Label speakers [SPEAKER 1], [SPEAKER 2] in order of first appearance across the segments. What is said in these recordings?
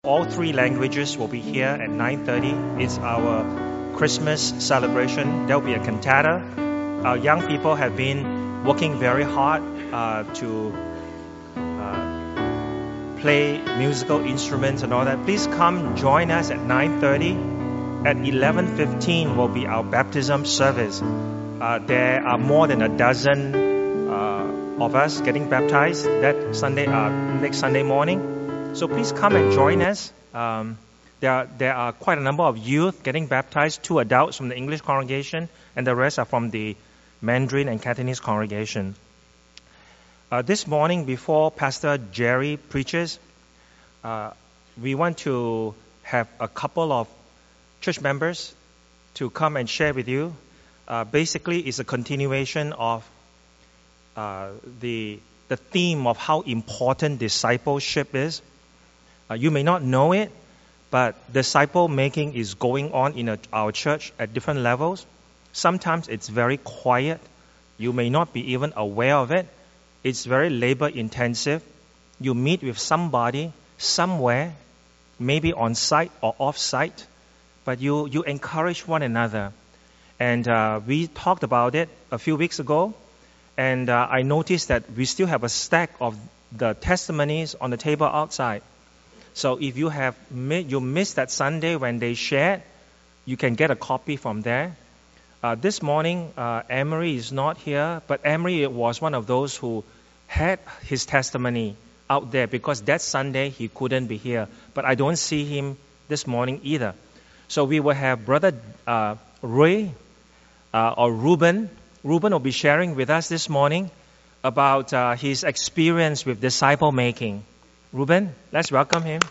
[SPEAKER 1] All three languages will be here at 9:30. It's our Christmas celebration. There will be a cantata. Our young people have been working very hard to play musical instruments and all that. Please come join us at 9:30. At 11:15 will be our baptism service. There are more than a dozen of us getting baptized that Sunday, next Sunday morning. So please come and join us. There are quite a number of youth getting baptized, 2 adults from the English congregation, and the rest are from the Mandarin and Cantonese congregation. This morning, before Pastor Jerry preaches, we want to have a couple of church members to come and share with you. Basically, it's a continuation of the theme of how important discipleship is. You may not know it, but disciple making is going on in our church at different levels. Sometimes it's very quiet. You may not be even aware of it. It's very labor intensive. You meet with somebody somewhere, maybe on site or off site, but you encourage one another. And we talked about it a few weeks ago, and I noticed that we still have a stack of the testimonies on the table outside. So if you missed that Sunday when they shared, you can get a copy from there. This morning, Emery is not here, but Emery was one of those who had his testimony out there because that Sunday he couldn't be here. But I don't see him this morning either. So we will have Brother Roy or Ruben. Ruben will be sharing with us this morning about his experience with disciple making. Ruben, let's welcome him.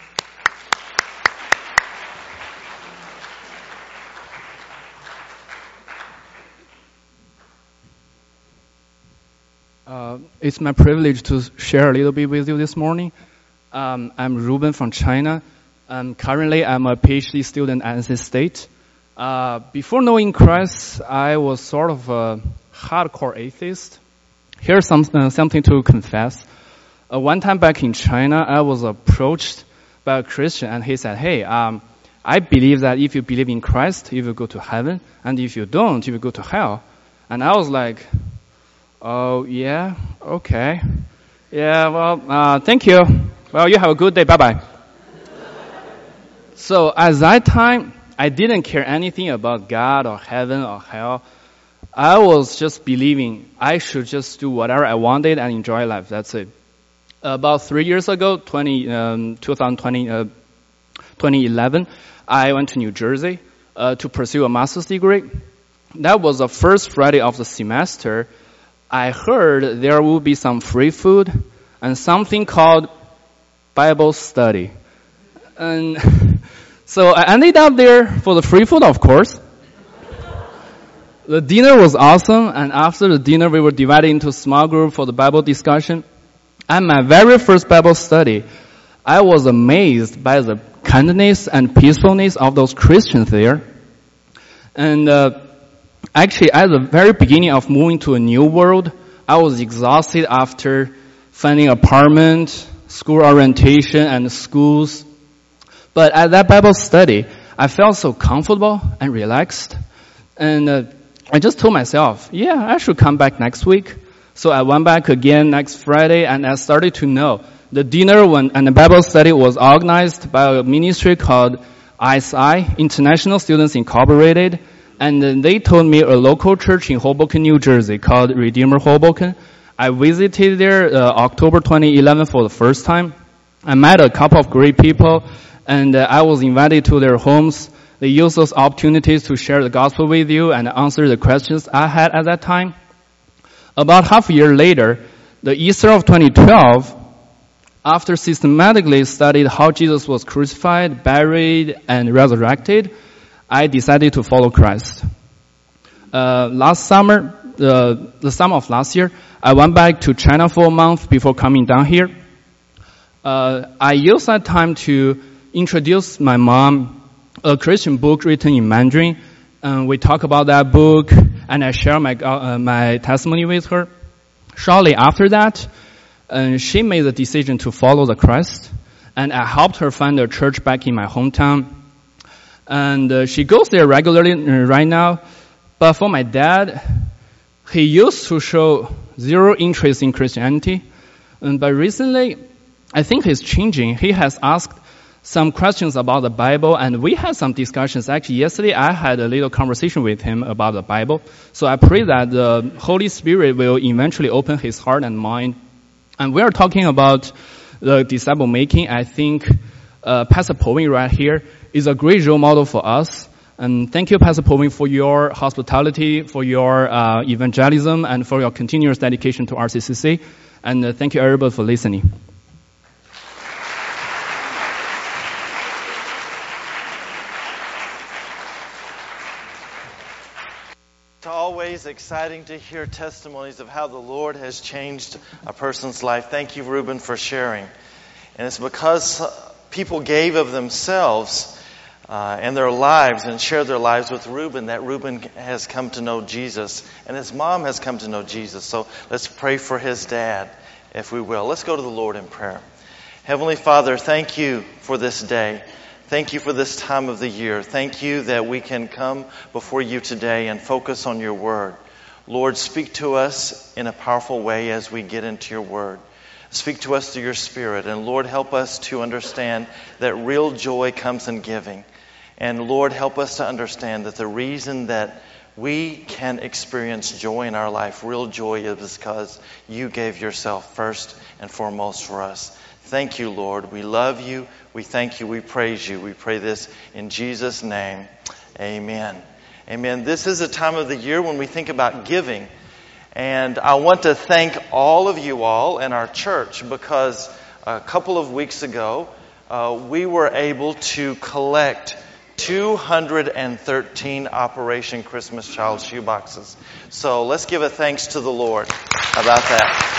[SPEAKER 2] It's my privilege to share a little bit with you this morning. I'm Ruben from China. Currently, I'm a PhD student at NC State. Before knowing Christ, I was sort of a hardcore atheist. Here's something to confess. One time back in China, I was approached by a Christian, and he said, "Hey, I believe that if you believe in Christ, you will go to heaven, and if you don't, you will go to hell." And I was like, "Oh, yeah, okay. Yeah, well, thank you. Well, you have a good day. Bye-bye." So at that time, I didn't care anything about God or heaven or hell. I was just believing I should just do whatever I wanted and enjoy life. That's it. About 3 years ago, 2011, I went to New Jersey to pursue a master's degree. That was the first Friday of the semester. I heard there would be some free food and something called Bible study. And so I ended up there for the free food, of course. The dinner was awesome, and after the dinner, we were divided into small group for the Bible discussion. At my very first Bible study, I was amazed by the kindness and peacefulness of those Christians there. And actually, at the very beginning of moving to a new world, I was exhausted after finding apartment, school orientation, and schools. But at that Bible study, I felt so comfortable and relaxed. And I just told myself, yeah, I should come back next week. So I went back again next Friday, and I started to know the dinner and the Bible study was organized by a ministry called ISI, International Students Incorporated, and then they told me a local church in Hoboken, New Jersey called Redeemer Hoboken. I visited there October 2011 for the first time. I met a couple of great people, and I was invited to their homes. They used those opportunities to share the gospel with you and answer the questions I had at that time. About half a year later, the Easter of 2012, after systematically studied how Jesus was crucified, buried, and resurrected, I decided to follow Christ. Last summer, the summer of last year, I went back to China for a month before coming down here. I used that time to introduce my mom a Christian book written in Mandarin. We talk about that book, and I share my testimony with her. Shortly after that, she made the decision to follow the Christ. and I helped her find a church back in my hometown. And she goes there regularly right now. But for my dad, he used to show zero interest in Christianity. But recently, I think he's changing. He has asked some questions about the Bible, and we had some discussions. Actually, yesterday I had a little conversation with him about the Bible. So I pray that the Holy Spirit will eventually open his heart and mind. And we are talking about the disciple making. I think Pastor Povin right here is a great role model for us. And thank you, Pastor Povin, for your hospitality, for your evangelism, and for your continuous dedication to RCCC. And thank you, everybody, for listening.
[SPEAKER 3] It's always exciting to hear testimonies of how the Lord has changed a person's life. Thank you, Ruben, for sharing. And it's because people gave of themselves and their lives and shared their lives with Ruben that Ruben has come to know Jesus. And his mom has come to know Jesus. So let's pray for his dad, if we will. Let's go to the Lord in prayer. Heavenly Father, thank you for this day. Thank you for this time of the year. Thank you that we can come before you today and focus on your word. Lord, speak to us in a powerful way as we get into your word. Speak to us through your Spirit. And Lord, help us to understand that real joy comes in giving. And Lord, help us to understand that the reason that we can experience joy in our life, real joy, is because you gave yourself first and foremost for us. Thank you, Lord. We love you. We thank you. We praise you. We pray this in Jesus' name. Amen. Amen. This is a time of the year when we think about giving. And I want to thank all of you all in our church because a couple of weeks ago, we were able to collect 213 Operation Christmas Child shoeboxes. So let's give a thanks to the Lord about that.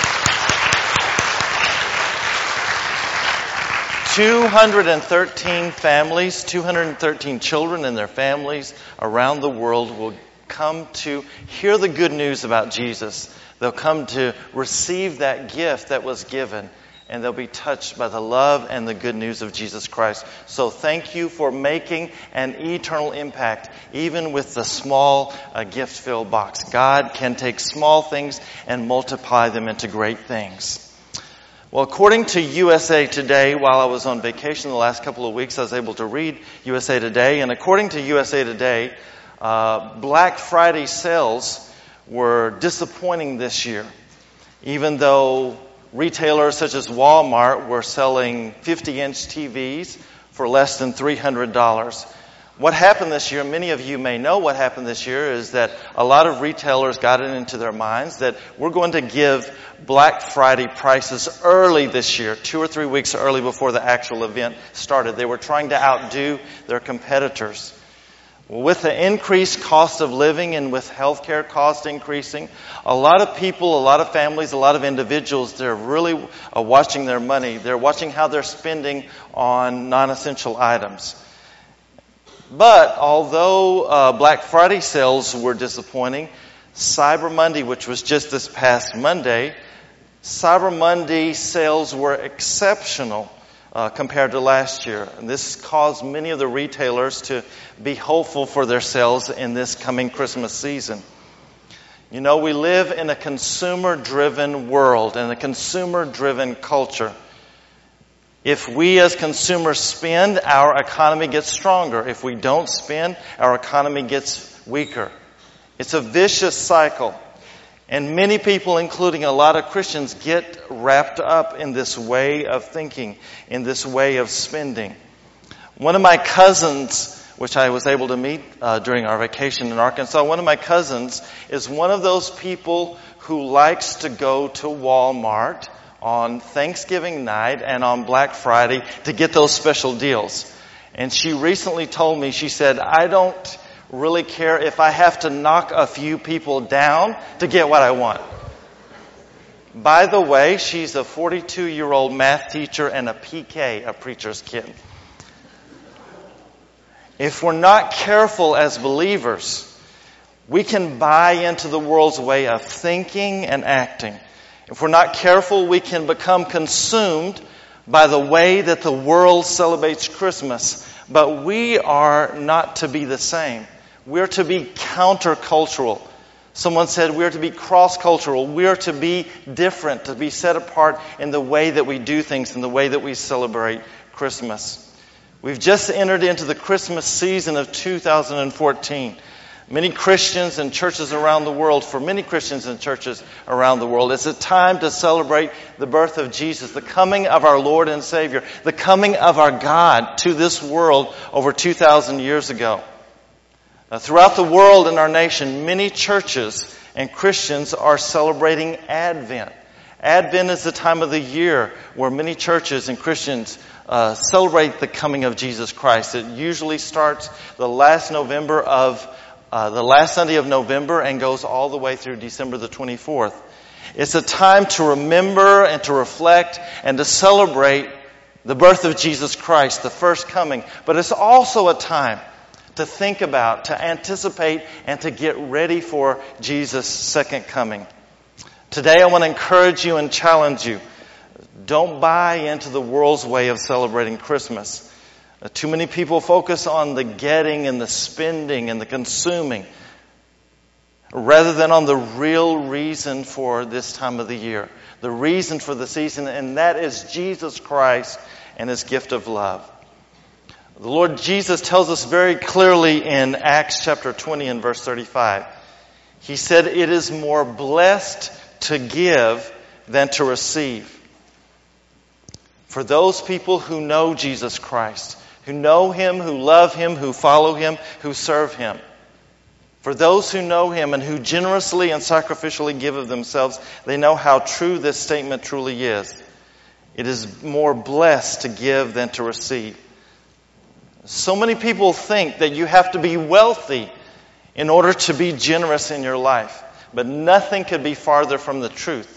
[SPEAKER 3] 213 families, 213 children and their families around the world will come to hear the good news about Jesus. They'll come to receive that gift that was given, and they'll be touched by the love and the good news of Jesus Christ. So thank you for making an eternal impact, even with the small gift-filled box. God can take small things and multiply them into great things. Well, according to USA Today, while I was on vacation the last couple of weeks, I was able to read USA Today. And according to USA Today, Black Friday sales were disappointing this year. Even though retailers such as Walmart were selling 50-inch TVs for less than $300. What happened this year, many of you may know what happened this year, is that a lot of retailers got it into their minds that we're going to give Black Friday prices early this year, 2 or 3 weeks early before the actual event started. They were trying to outdo their competitors. With the increased cost of living and with healthcare costs increasing, a lot of people, a lot of families, a lot of individuals, they're really watching their money. They're watching how they're spending on non-essential items. But although Black Friday sales were disappointing, Cyber Monday, which was just this past Monday, Cyber Monday sales were exceptional compared to last year. And this caused many of the retailers to be hopeful for their sales in this coming Christmas season. You know, we live in a consumer-driven world and a consumer-driven culture. If we as consumers spend, our economy gets stronger. If we don't spend, our economy gets weaker. It's a vicious cycle. And many people, including a lot of Christians, get wrapped up in this way of thinking, in this way of spending. One of my cousins, which I was able to meet during our vacation in Arkansas, one of my cousins is one of those people who likes to go to Walmart on Thanksgiving night and on Black Friday to get those special deals. And she recently told me, she said, I don't really care if I have to knock a few people down to get what I want. By the way, she's a 42-year-old math teacher and a PK, a preacher's kid. If we're not careful as believers, we can buy into the world's way of thinking and acting. If we're not careful, we can become consumed by the way that the world celebrates Christmas, but we are not to be the same. We're to be countercultural. Someone said we're to be cross-cultural. We're to be different, to be set apart in the way that we do things, in the way that we celebrate Christmas. We've just entered into the Christmas season of 2014. Many Christians and churches around the world, for many Christians and churches around the world, it's a time to celebrate the birth of Jesus, the coming of our Lord and Savior, the coming of our God to this world over 2,000 years ago. Throughout the world and our nation, many churches and Christians are celebrating Advent. Advent is the time of the year where many churches and Christians celebrate the coming of Jesus Christ. It usually starts the last Sunday of November and goes all the way through December the 24th. It's a time to remember and to reflect and to celebrate the birth of Jesus Christ, the first coming. But it's also a time to think about, to anticipate, and to get ready for Jesus' second coming. Today I want to encourage you and challenge you. Don't buy into the world's way of celebrating Christmas. Too many people focus on the getting and the spending and the consuming rather than on the real reason for this time of the year, the reason for the season, and that is Jesus Christ and His gift of love. The Lord Jesus tells us very clearly in Acts chapter 20 and verse 35. He said, "It is more blessed to give than to receive." For those people who know Jesus Christ, who know Him, who love Him, who follow Him, who serve Him. For those who know Him and who generously and sacrificially give of themselves, they know how true this statement truly is. It is more blessed to give than to receive. So many people think that you have to be wealthy in order to be generous in your life. But nothing could be farther from the truth.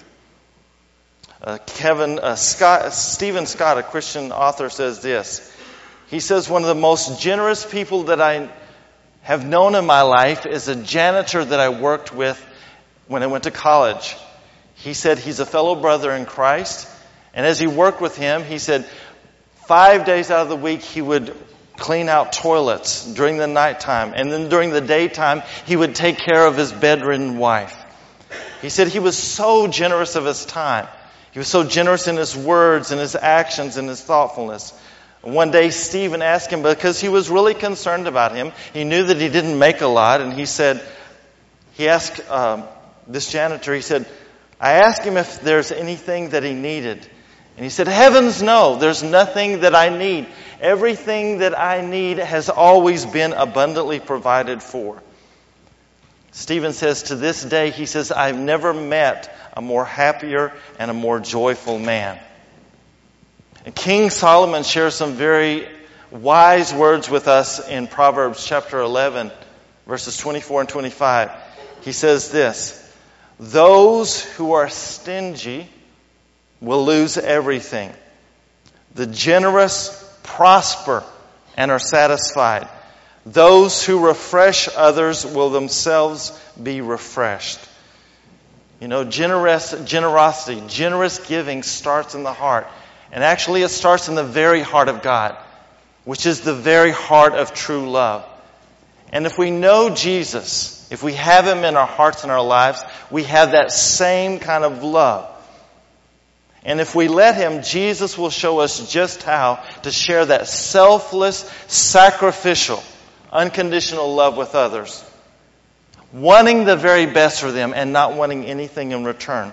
[SPEAKER 3] Stephen Scott, a Christian author, says this. He says, one of the most generous people that I have known in my life is a janitor that I worked with when I went to college. He said he's a fellow brother in Christ. And as he worked with him, he said 5 days out of the week he would clean out toilets during the nighttime. And then during the daytime, he would take care of his bedridden wife. He said he was so generous of his time. He was so generous in his words and his actions and his thoughtfulness. One day Stephen asked him, because he was really concerned about him. He knew that he didn't make a lot. And he asked this janitor, he said, I asked him if there's anything that he needed. And he said, heavens no, there's nothing that I need. Everything that I need has always been abundantly provided for. Stephen says to this day, he says, I've never met a more happier and a more joyful man. And King Solomon shares some very wise words with us in Proverbs chapter 11, verses 24 and 25. He says this, those who are stingy will lose everything. The generous prosper and are satisfied. Those who refresh others will themselves be refreshed. You know, generosity, generous giving starts in the heart. And actually it starts in the very heart of God, which is the very heart of true love. And if we know Jesus, if we have Him in our hearts and our lives, we have that same kind of love. And if we let Him, Jesus will show us just how to share that selfless, sacrificial, unconditional love with others. Wanting the very best for them and not wanting anything in return.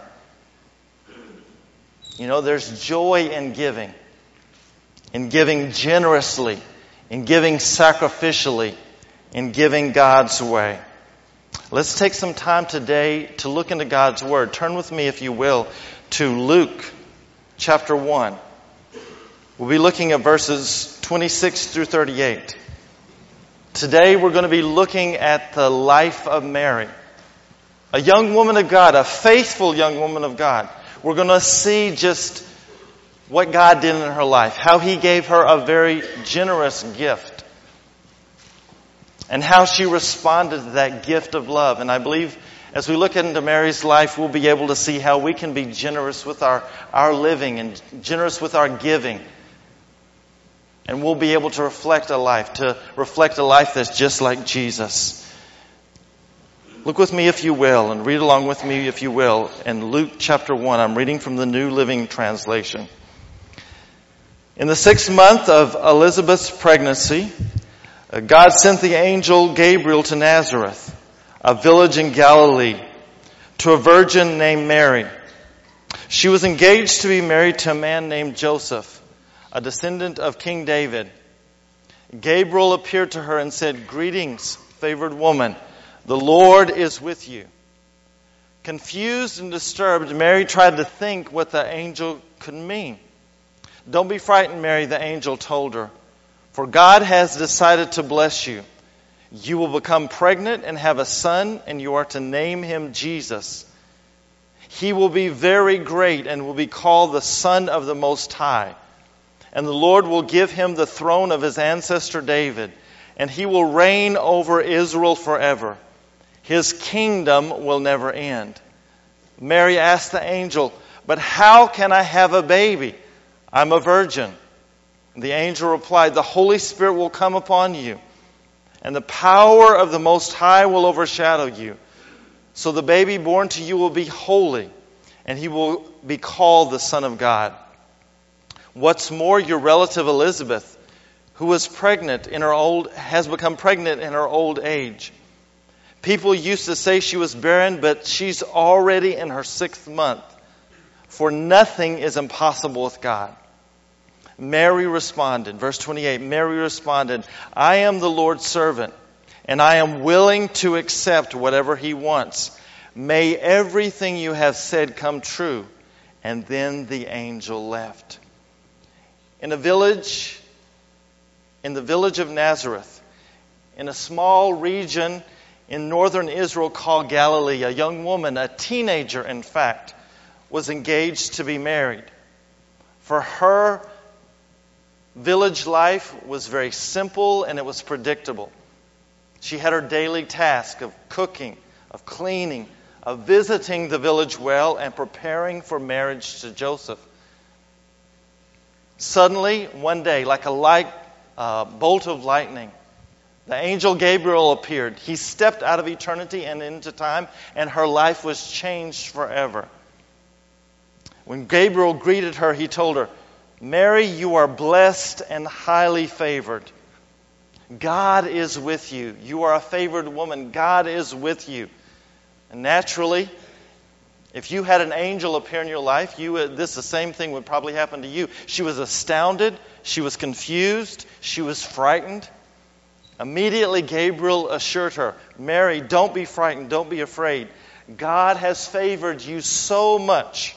[SPEAKER 3] You know, there's joy in giving generously, in giving sacrificially, in giving God's way. Let's take some time today to look into God's Word. Turn with me, if you will, to Luke chapter 1. We'll be looking at verses 26 through 38. Today we're going to be looking at the life of Mary. A young woman of God, a faithful young woman of God. We're going to see just what God did in her life, how He gave her a very generous gift, and how she responded to that gift of love. And I believe As we look into Mary's life, we'll be able to see how we can be generous with our living and generous with our giving. And we'll be able to reflect a life that's just like Jesus. Look with me, if you will, and read along with me, if you will, in Luke chapter 1. I'm reading from the New Living Translation. In the 6th month of Elizabeth's pregnancy, God sent the angel Gabriel to Nazareth, a village in Galilee, to a virgin named Mary. She was engaged to be married to a man named Joseph, a descendant of King David. Gabriel appeared to her and said, "Greetings, favored woman. The Lord is with you." Confused and disturbed, Mary tried to think what the angel could mean. "Don't be frightened, Mary," the angel told her, "for God has decided to bless you. You will become pregnant and have a son, and you are to name him Jesus. He will be very great and will be called the Son of the Most High. And the Lord will give him the throne of his ancestor David, and he will reign over Israel forever. His kingdom will never end." Mary asked the angel, "But how can I have a baby? I'm a virgin." The angel replied, "The Holy Spirit will come upon you, and the power of the Most High will overshadow you. So the baby born to you will be holy, and he will be called the Son of God. What's more, your relative Elizabeth, who was has become pregnant in her old age. People used to say she was barren, but she's already in her 6th month. For nothing is impossible with God." Mary responded, verse 28, Mary responded, "I am the Lord's servant, and I am willing to accept whatever he wants. May everything you have said come true." And then the angel left. In the village of Nazareth, in a small region in northern Israel called Galilee, a young woman, a teenager in fact, was engaged to be married. For her, village life was very simple and it was predictable. She had her daily task of cooking, of cleaning, of visiting the village well, and preparing for marriage to Joseph. Suddenly, one day, like a bolt of lightning, the angel Gabriel appeared. He stepped out of eternity and into time, and her life was changed forever. When Gabriel greeted her, he told her, "Mary, you are blessed and highly favored. God is with you. You are a favored woman. God is with you." And naturally, if you had an angel appear in your life, the same thing would probably happen to you. She was astounded. She was confused. She was frightened. Immediately, Gabriel assured her, "Mary, don't be frightened. Don't be afraid. God has favored you so much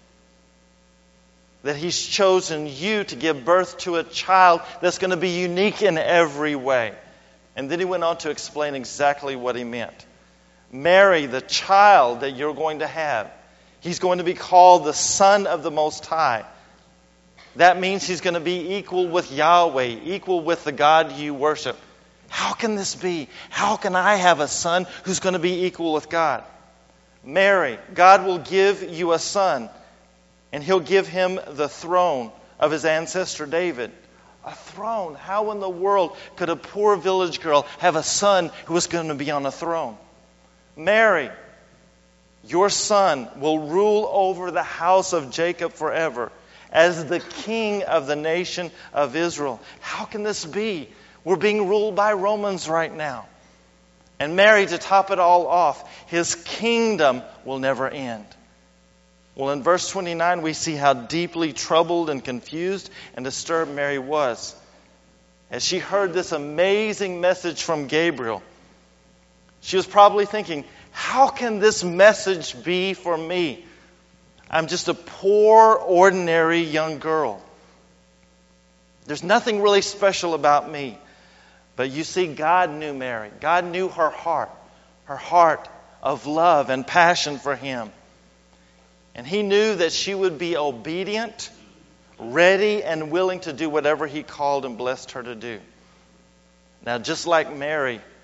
[SPEAKER 3] that he's chosen you to give birth to a child that's going to be unique in every way." And then he went on to explain exactly what he meant. Mary, the child that you're going to have, he's going to be called the Son of the Most High. That means he's going to be equal with Yahweh, equal with the God you worship. How can this be? How can I have a son who's going to be equal with God? Mary, God will give you a son, and he'll give him the throne of his ancestor David. A throne. How in the world could a poor village girl have a son who was going to be on a throne? Mary, your son will rule over the house of Jacob forever as the king of the nation of Israel. How can this be? We're being ruled by Romans right now. And Mary, to top it all off, his kingdom will never end. Well, in verse 29, we see how deeply troubled and confused and disturbed Mary was as she heard this amazing message from Gabriel. She was probably thinking, how can this message be for me? I'm just a poor, ordinary young girl. There's nothing really special about me. But you see, God knew Mary. God knew her heart of love and passion for him. And he knew that she would be obedient, ready, and willing to do whatever he called and blessed her to do. Now, just like Mary,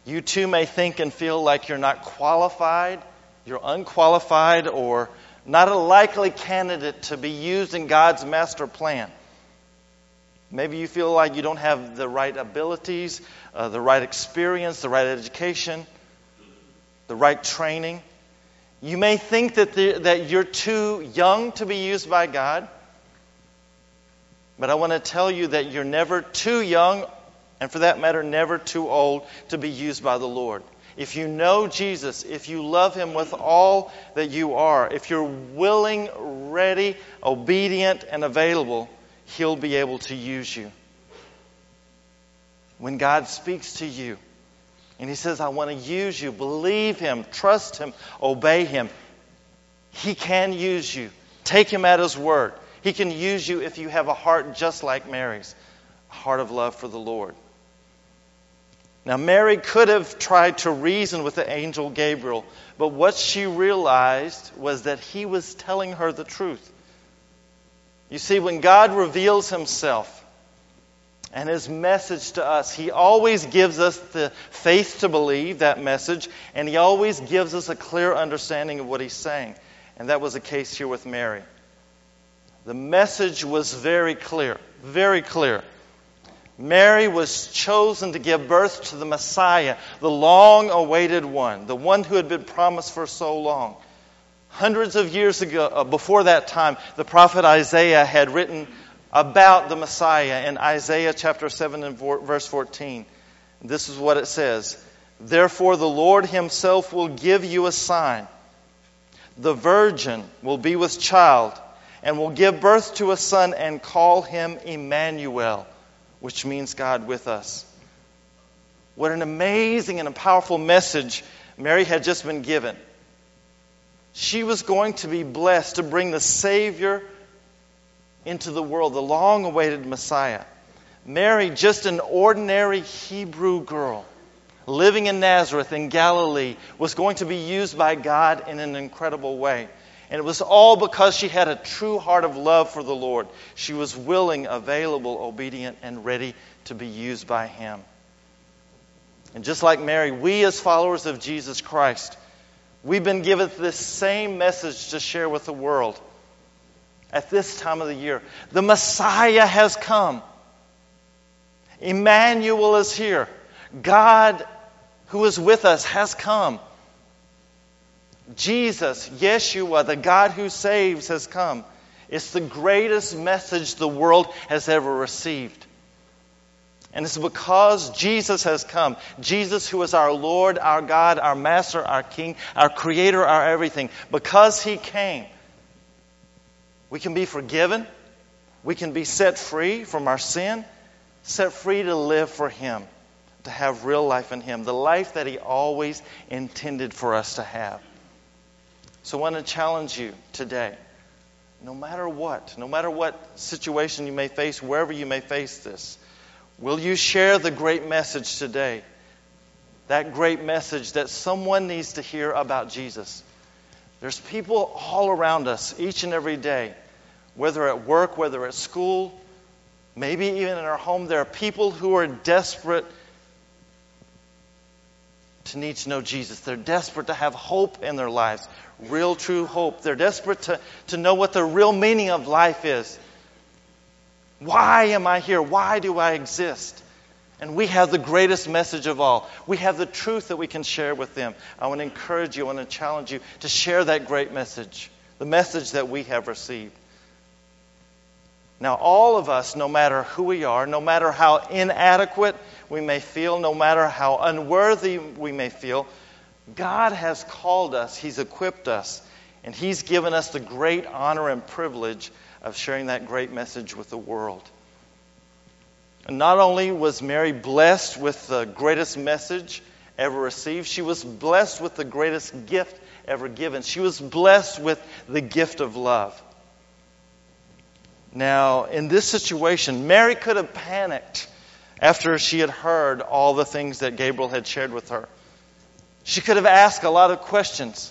[SPEAKER 3] You too may think and feel like you're not qualified, you're unqualified, or not a likely candidate to be used in God's master plan. Maybe you feel like you don't have the right abilities, the right experience, the right education, the right training. You may think that you're too young to be used by God. But I want to tell you that you're never too young, and for that matter, never too old to be used by the Lord. If you know Jesus, if you love Him with all that you are, if you're willing, ready, obedient, and available, He'll be able to use you. When God speaks to you and He says, I want to use you, believe Him, trust Him, obey Him, He can use you. Take Him at His word. He can use you if you have a heart just like Mary's, a heart of love for the Lord. Now, Mary could have tried to reason with the angel Gabriel, but what she realized was that he was telling her the truth. You see, when God reveals Himself and His message to us, He always gives us the faith to believe that message, and He always gives us a clear understanding of what He's saying. And that was the case here with Mary. The message was very clear, very clear. Mary was chosen to give birth to the Messiah, the long-awaited one, the one who had been promised for so long. Hundreds of years ago, before that time, the prophet Isaiah had written about the Messiah in Isaiah chapter 7 and verse 14. This is what it says. Therefore the Lord Himself will give you a sign. The virgin will be with child and will give birth to a son and call Him Emmanuel, which means God with us. What an amazing and a powerful message Mary had just been given. She was going to be blessed to bring the Savior into the world, the long-awaited Messiah. Mary, just an ordinary Hebrew girl, living in Nazareth in Galilee, was going to be used by God in an incredible way. And it was all because she had a true heart of love for the Lord. She was willing, available, obedient, and ready to be used by Him. And just like Mary, we as followers of Jesus Christ, we've been given this same message to share with the world. At this time of the year, the Messiah has come. Emmanuel is here. God who is with us has come. Jesus, Yeshua, the God who saves, has come. It's the greatest message the world has ever received. And it's because Jesus has come. Jesus, who is our Lord, our God, our Master, our King, our Creator, our everything. Because He came, we can be forgiven. We can be set free from our sin. Set free to live for Him. To have real life in Him. The life that He always intended for us to have. So I want to challenge you today. No matter what situation you may face, wherever you may face this, will you share the great message today? That great message that someone needs to hear about Jesus. There's people all around us each and every day, whether at work, whether at school, maybe even in our home. There are people who are desperate to need to know Jesus. They're desperate to have hope in their lives. Real, true hope. They're desperate to know what the real meaning of life is. Why am I here? Why do I exist? And we have the greatest message of all. We have the truth that we can share with them. I want to encourage you, I want to challenge you to share that great message. The message that we have received. Now, all of us, no matter who we are, no matter how inadequate we may feel, no matter how unworthy we may feel, God has called us, He's equipped us, and He's given us the great honor and privilege of sharing that great message with the world. And not only was Mary blessed with the greatest message ever received, she was blessed with the greatest gift ever given. She was blessed with the gift of love. Now, in this situation, Mary could have panicked after she had heard all the things that Gabriel had shared with her. She could have asked a lot of questions.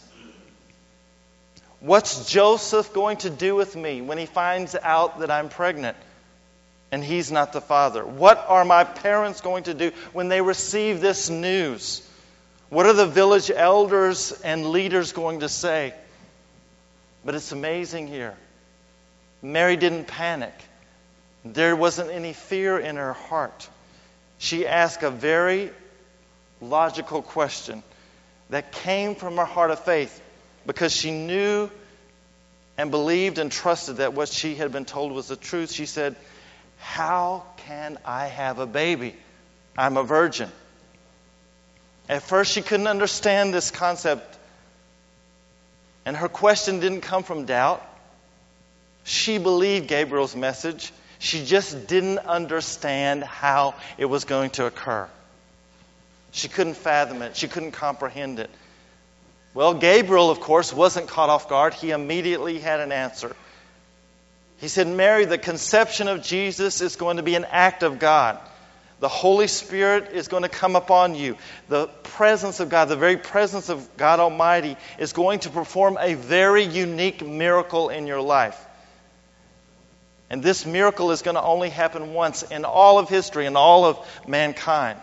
[SPEAKER 3] What's Joseph going to do with me when he finds out that I'm pregnant? and he's not the father? What are my parents going to do when they receive this news? What are the village elders and leaders going to say? But it's amazing here. Mary didn't panic. There wasn't any fear in her heart. She asked a very logical question that came from her heart of faith because she knew and believed and trusted that what she had been told was the truth. She said, "How can I have a baby? I'm a virgin." At first she couldn't understand this concept, and her question didn't come from doubt. She believed Gabriel's message. She just didn't understand how it was going to occur. She couldn't fathom it. She couldn't comprehend it. Well, Gabriel, of course, wasn't caught off guard. He immediately had an answer. He said, "Mary, the conception of Jesus is going to be an act of God. The Holy Spirit is going to come upon you. The presence of God, the very presence of God Almighty, is going to perform a very unique miracle in your life. And this miracle is going to only happen once in all of history, in all of mankind.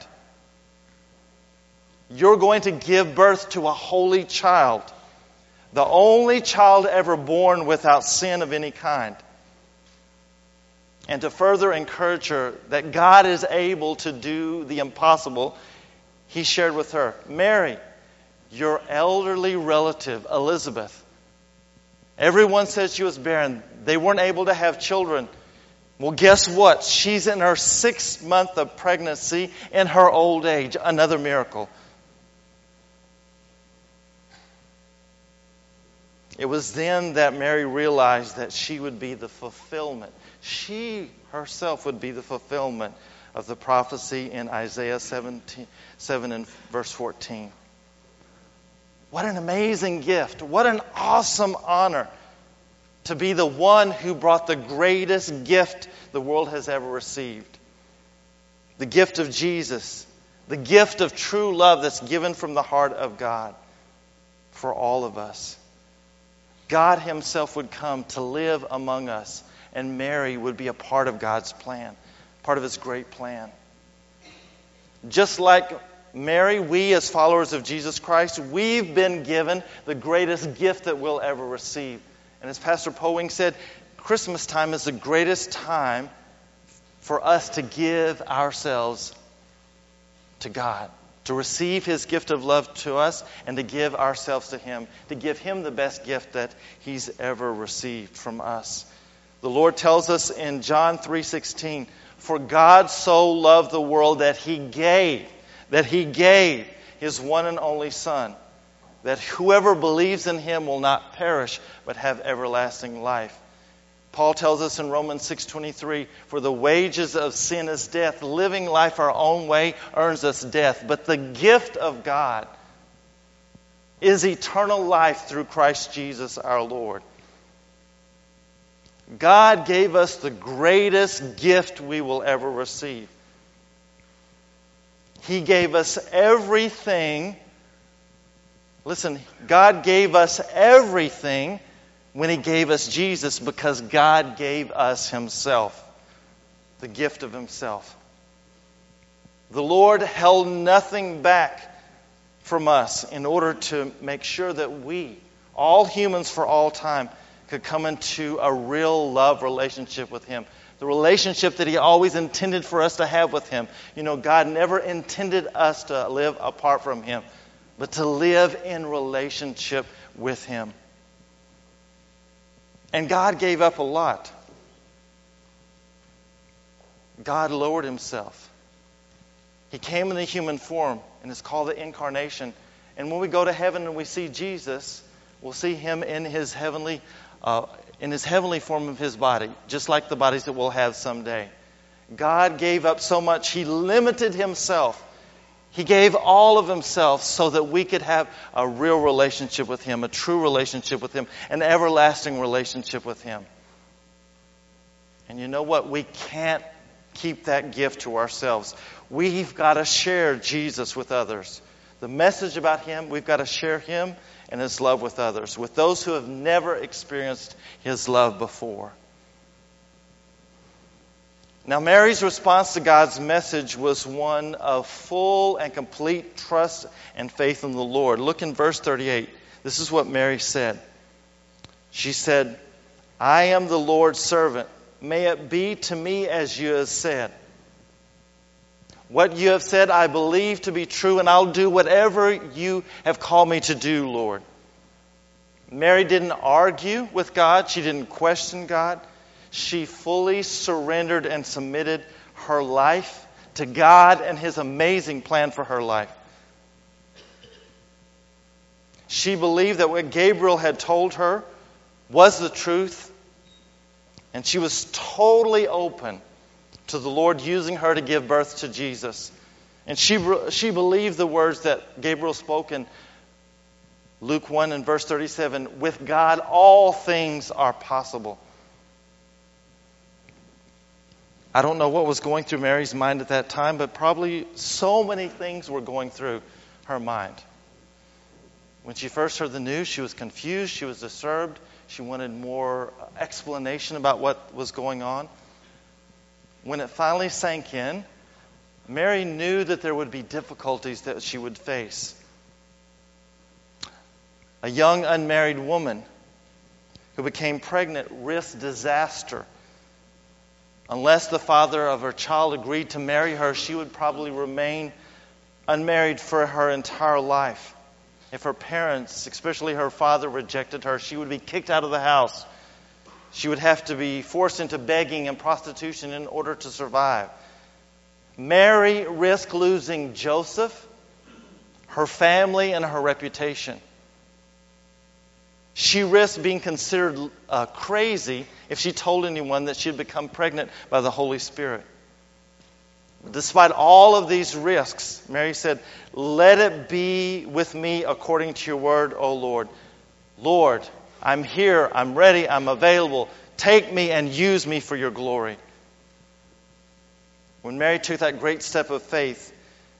[SPEAKER 3] You're going to give birth to a holy child, the only child ever born without sin of any kind." And to further encourage her that God is able to do the impossible, he shared with her, "Mary, your elderly relative, Elizabeth, everyone said she was barren. They weren't able to have children. Well, guess what? She's in her 6th month of pregnancy in her old age. Another miracle." It was then that Mary realized that she would be the fulfillment. She herself would be the fulfillment of the prophecy in Isaiah 7 and verse 14. What an amazing gift. What an awesome honor to be the one who brought the greatest gift the world has ever received. The gift of Jesus. The gift of true love that's given from the heart of God for all of us. God himself would come to live among us, and Mary would be a part of God's plan, part of his great plan. Just like Mary, we as followers of Jesus Christ, we've been given the greatest gift that we'll ever receive. And as Pastor Powing said, Christmas time is the greatest time for us to give ourselves to God, to receive his gift of love to us and to give ourselves to him, to give him the best gift that he's ever received from us. The Lord tells us in John 3:16, "For God so loved the world that he gave his one and only Son, that whoever believes in him will not perish but have everlasting life." Paul tells us in Romans 6:23, "For the wages of sin is death. Living life our own way earns us death. But the gift of God is eternal life through Christ Jesus our Lord." God gave us the greatest gift we will ever receive. He gave us everything. Listen, God gave us everything when he gave us Jesus, because God gave us himself, the gift of himself. The Lord held nothing back from us in order to make sure that we, all humans for all time, could come into a real love relationship with him. The relationship that he always intended for us to have with him. You know, God never intended us to live apart from him, but to live in relationship with him. And God gave up a lot. God lowered himself. He came in the human form, and it's called the incarnation. And when we go to heaven and we see Jesus, we'll see him in his heavenly form of his body, just like the bodies that we'll have someday. God gave up so much. He limited himself. He gave all of himself so that we could have a real relationship with him, a true relationship with him, an everlasting relationship with him. And you know what? We can't keep that gift to ourselves. We've got to share Jesus with others. The message about him, we've got to share him and his love with others, with those who have never experienced his love before. Now, Mary's response to God's message was one of full and complete trust and faith in the Lord. Look in verse 38. This is what Mary said. She said, I am the Lord's servant. May it be to me as you have said. What you have said I believe to be true, and I'll do whatever you have called me to do, Lord. Mary didn't argue with God. She didn't question God. She fully surrendered and submitted her life to God and His amazing plan for her life. She believed that what Gabriel had told her was the truth, and she was totally open to the Lord using her to give birth to Jesus. And she believed the words that Gabriel spoke in Luke 1 and verse 37, with God all things are possible. I don't know what was going through Mary's mind at that time, but probably so many things were going through her mind. When she first heard the news, she was confused, she was disturbed, she wanted more explanation about what was going on. When it finally sank in, Mary knew that there would be difficulties that she would face. A young unmarried woman who became pregnant risked disaster. Unless the father of her child agreed to marry her, she would probably remain unmarried for her entire life. If her parents, especially her father, rejected her, she would be kicked out of the house. She would have to be forced into begging and prostitution in order to survive. Mary risked losing Joseph, her family, and her reputation. She risked being considered crazy if she told anyone that she had become pregnant by the Holy Spirit. Despite all of these risks, Mary said, let it be with me according to your word, O Lord. Lord, I'm here, I'm ready, I'm available. Take me and use me for your glory. When Mary took that great step of faith,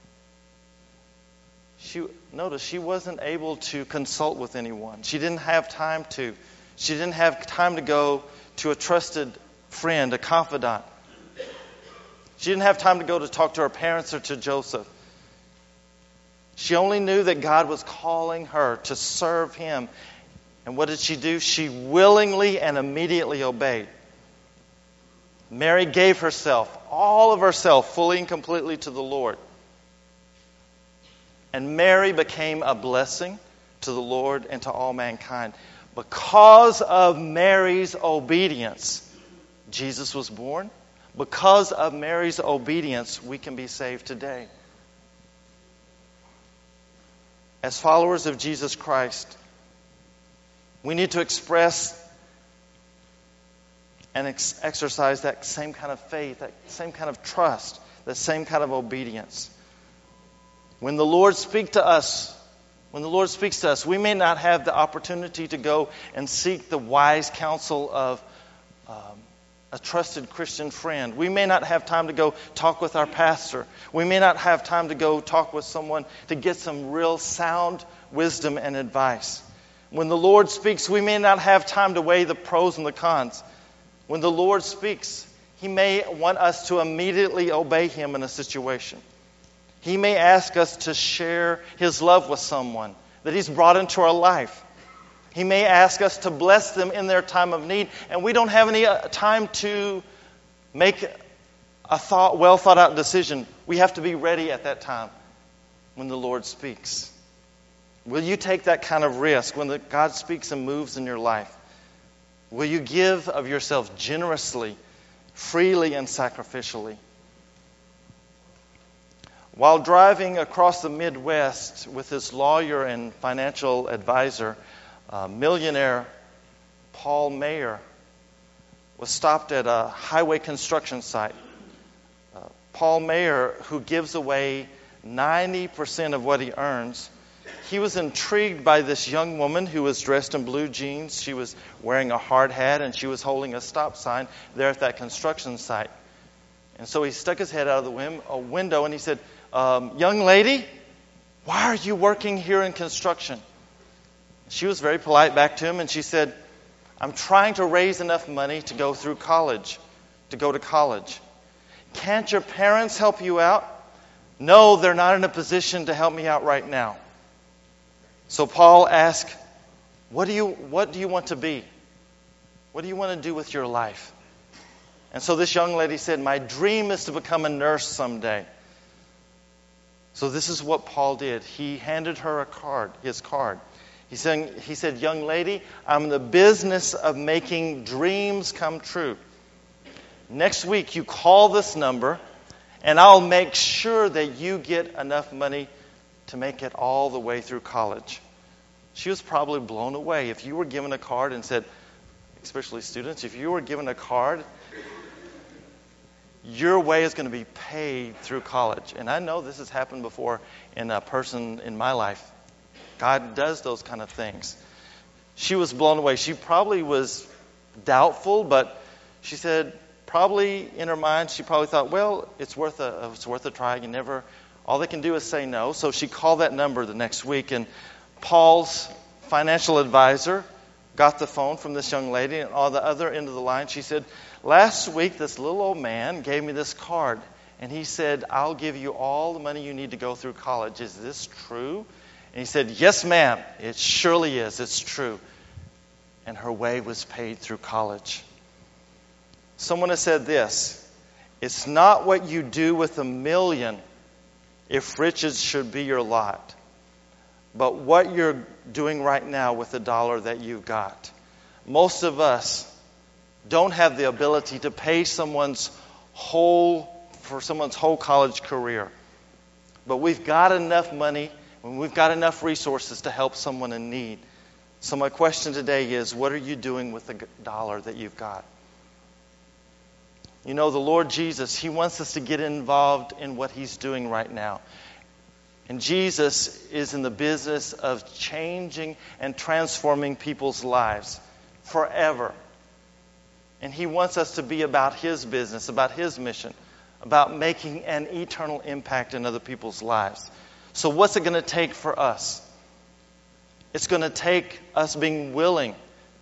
[SPEAKER 3] she wasn't able to consult with anyone. She didn't have time to. She didn't have time to go to a trusted friend, a confidant. She didn't have time to go to talk to her parents or to Joseph. She only knew that God was calling her to serve Him. And what did she do? She willingly and immediately obeyed. Mary gave herself, all of herself, fully and completely to the Lord. And Mary became a blessing to the Lord and to all mankind. Because of Mary's obedience, Jesus was born. Because of Mary's obedience, we can be saved today. As followers of Jesus Christ, we need to express and exercise that same kind of faith, that same kind of trust, that same kind of obedience. When the Lord speaks to us, we may not have the opportunity to go and seek the wise counsel of a trusted Christian friend. We may not have time to go talk with our pastor. We may not have time to go talk with someone to get some real sound wisdom and advice. When the Lord speaks, we may not have time to weigh the pros and the cons. When the Lord speaks, He may want us to immediately obey Him in a situation. He may ask us to share His love with someone that He's brought into our life. He may ask us to bless them in their time of need, and we don't have any time to make a well thought out decision. We have to be ready at that time when the Lord speaks. Will you take that kind of risk when God speaks and moves in your life? Will you give of yourself generously, freely, and sacrificially? While driving across the Midwest with his lawyer and financial advisor, millionaire Paul Mayer was stopped at a highway construction site. Paul Mayer, who gives away 90% of what he earns, he was intrigued by this young woman who was dressed in blue jeans. She was wearing a hard hat and she was holding a stop sign there at that construction site. And so he stuck his head out of the window and he said, young lady, why are you working here in construction? She was very polite back to him and she said, I'm trying to raise enough money to go to college. Can't your parents help you out? No, they're not in a position to help me out right now. So Paul asked, what do you want to be? What do you want to do with your life? And so this young lady said, my dream is to become a nurse someday. So this is what Paul did. He handed her his card. He said, young lady, I'm in the business of making dreams come true. Next week, you call this number, and I'll make sure that you get enough money to make it all the way through college. She was probably blown away. If you were given a card and said, especially students, if you were given a card, your way is going to be paid through college. And I know this has happened before in a person in my life. God does those kind of things. She was blown away. She probably was doubtful, but she said, probably in her mind, she probably thought, well, it's worth a try. All they can do is say no. So she called that number the next week, and Paul's financial advisor got the phone from this young lady, and on the other end of the line, she said, last week, this little old man gave me this card, and he said, I'll give you all the money you need to go through college. Is this true? And he said, yes, ma'am, it surely is. It's true. And her way was paid through college. Someone has said this, it's not what you do with $1 million if riches should be your lot, but what you're doing right now with the $1 that you've got. Most of us don't have the ability to pay someone's whole college career. But we've got enough money and we've got enough resources to help someone in need. So my question today is, what are you doing with the $1 that you've got? You know, the Lord Jesus, He wants us to get involved in what He's doing right now. And Jesus is in the business of changing and transforming people's lives forever. And He wants us to be about His business, about His mission, about making an eternal impact in other people's lives. So what's it going to take for us? It's going to take us being willing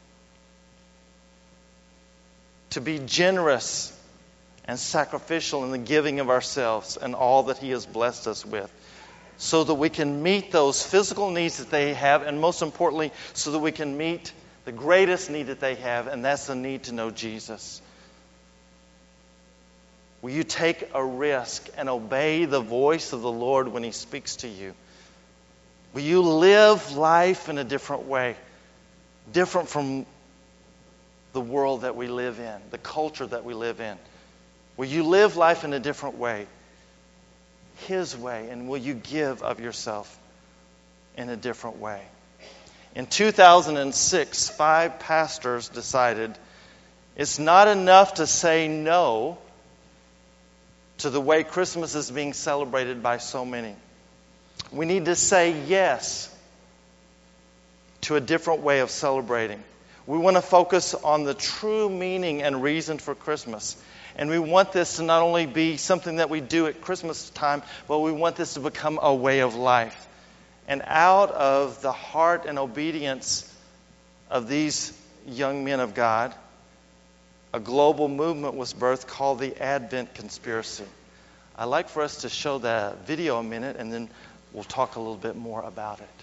[SPEAKER 3] to be generous and sacrificial in the giving of ourselves and all that He has blessed us with, so that we can meet those physical needs that they have, and most importantly, so that we can meet the greatest need that they have, and that's the need to know Jesus. Will you take a risk and obey the voice of the Lord when He speaks to you? Will you live life in a different way, different from the world that we live in, the culture that we live in? Will you live life in a different way, His way, and will you give of yourself in a different way? In 2006, 5 pastors decided it's not enough to say no to the way Christmas is being celebrated by so many. We need to say yes to a different way of celebrating. We want to focus on the true meaning and reason for Christmas. And we want this to not only be something that we do at Christmas time, but we want this to become a way of life. And out of the heart and obedience of these young men of God, a global movement was birthed called the Advent Conspiracy. I'd like for us to show that video a minute, and then we'll talk a little bit more about it.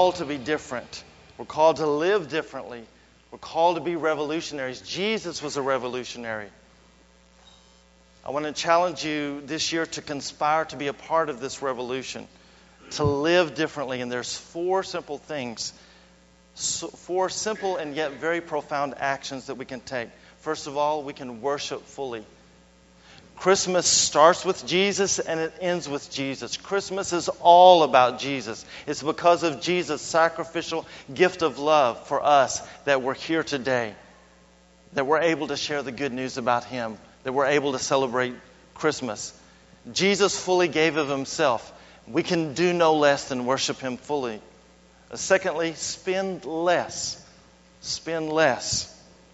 [SPEAKER 3] called to be different. We're called to live differently. We're called to be revolutionaries. Jesus was a revolutionary. I want to challenge you this year to conspire to be a part of this revolution, to live differently. And there's 4 simple things, 4 simple and yet very profound actions that we can take. First of all, we can worship fully. Christmas starts with Jesus and it ends with Jesus. Christmas is all about Jesus. It's because of Jesus' sacrificial gift of love for us that we're here today, that we're able to share the good news about Him, that we're able to celebrate Christmas. Jesus fully gave of Himself. We can do no less than worship Him fully. Secondly, spend less. Spend less.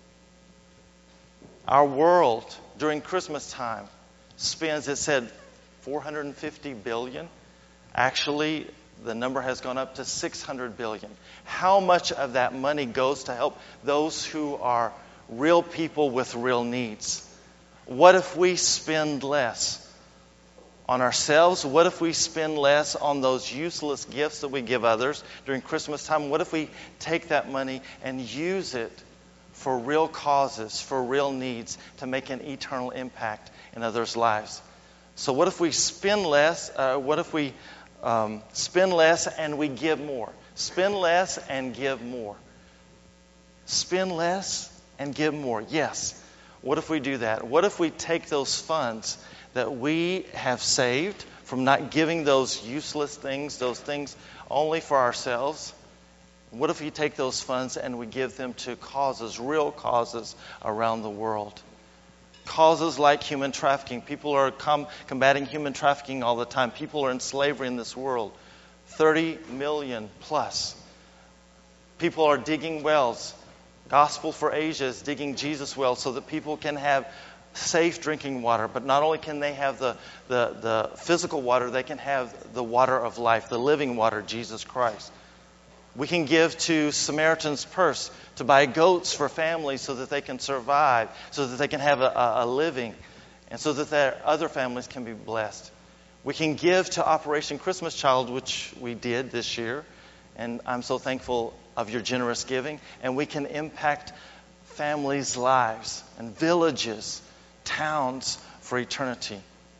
[SPEAKER 3] Our world during Christmas time spends, it said, $450 billion. Actually, the number has gone up to $600 billion. How much of that money goes to help those who are real people with real needs? What if we spend less on ourselves? What if we spend less on those useless gifts that we give others during Christmas time? What if we take that money and use it for real causes, for real needs, to make an eternal impact in others' lives? So what if we spend less? What if we spend less and we give more? Spend less and give more. Spend less and give more. Yes. What if we do that? What if we take those funds that we have saved from not giving those useless things, those things only for ourselves? What if we take those funds and we give them to causes, real causes around the world? Causes like human trafficking. People are combating human trafficking all the time. People are in slavery in this world. 30 million plus. People are digging wells. Gospel for Asia is digging Jesus wells so that people can have safe drinking water. But not only can they have the physical water, they can have the water of life, the living water, Jesus Christ. We can give to Samaritan's Purse to buy goats for families so that they can survive, so that they can have a living, and so that their other families can be blessed. We can give to Operation Christmas Child, which we did this year, and I'm so thankful of your generous giving. And we can impact families' lives and villages, towns for eternity.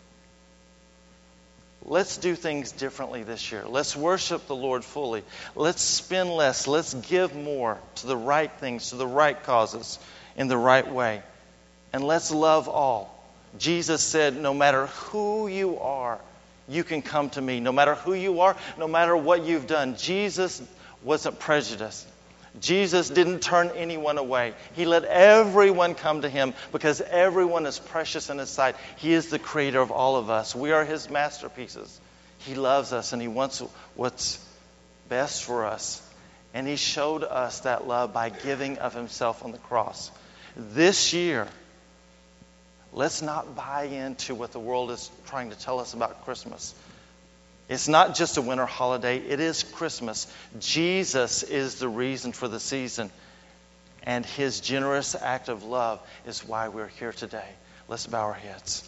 [SPEAKER 3] Let's do things differently this year. Let's worship the Lord fully. Let's spend less. Let's give more to the right things, to the right causes, in the right way. And let's love all. Jesus said, no matter who you are, you can come to me. No matter who you are, no matter what you've done. Jesus wasn't prejudiced. Jesus didn't turn anyone away. He let everyone come to Him because everyone is precious in His sight. He is the creator of all of us. We are His masterpieces. He loves us and He wants what's best for us. And He showed us that love by giving of Himself on the cross. This year, let's not buy into what the world is trying to tell us about Christmas. It's not just a winter holiday. It is Christmas. Jesus is the reason for the season. And His generous act of love is why we're here today. Let's bow our heads.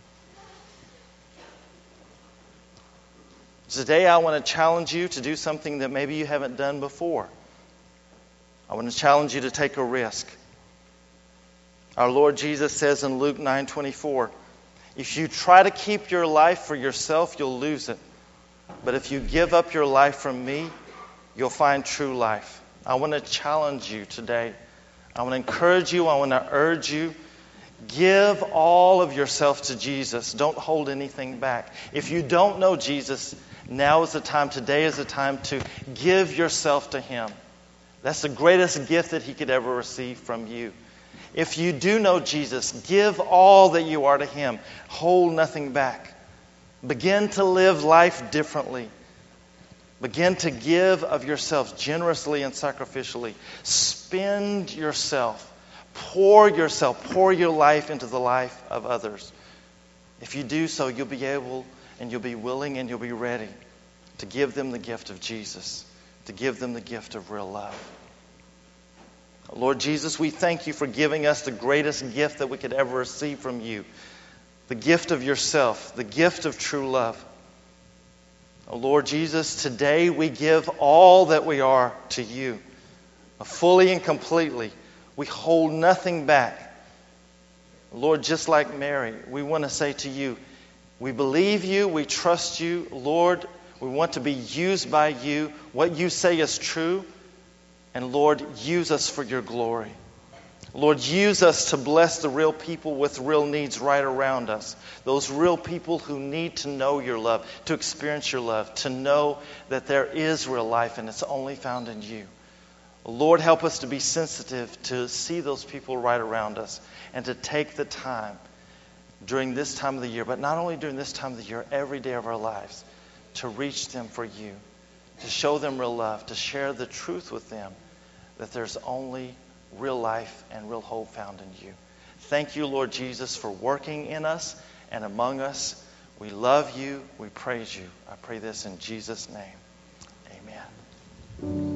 [SPEAKER 3] Today I want to challenge you to do something that maybe you haven't done before. I want to challenge you to take a risk. Our Lord Jesus says in Luke 9:24, if you try to keep your life for yourself, you'll lose it. But if you give up your life for me, you'll find true life. I want to challenge you today. I want to encourage you. I want to urge you. Give all of yourself to Jesus. Don't hold anything back. If you don't know Jesus, now is the time, today is the time to give yourself to Him. That's the greatest gift that He could ever receive from you. If you do know Jesus, give all that you are to Him. Hold nothing back. Begin to live life differently. Begin to give of yourself generously and sacrificially. Spend yourself. Pour your life into the life of others. If you do so, you'll be able and you'll be willing and you'll be ready to give them the gift of Jesus, to give them the gift of real love. Lord Jesus, we thank You for giving us the greatest gift that we could ever receive from You. The gift of Yourself, the gift of true love. Oh, Lord Jesus, today we give all that we are to you, fully and completely. We hold nothing back. Lord, just like Mary, we want to say to you, we believe you, we trust you. Lord, we want to be used by you. What you say is true. And Lord, use us for your glory. Lord, use us to bless the real people with real needs right around us. Those real people who need to know your love, to experience your love, to know that there is real life and it's only found in you. Lord, help us to be sensitive to see those people right around us and to take the time during this time of the year, but not only during this time of the year, every day of our lives, to reach them for you, to show them real love, to share the truth with them, that there's only real life and real hope found in you. Thank you, Lord Jesus, for working in us and among us. We love you. We praise you. I pray this in Jesus' name. Amen.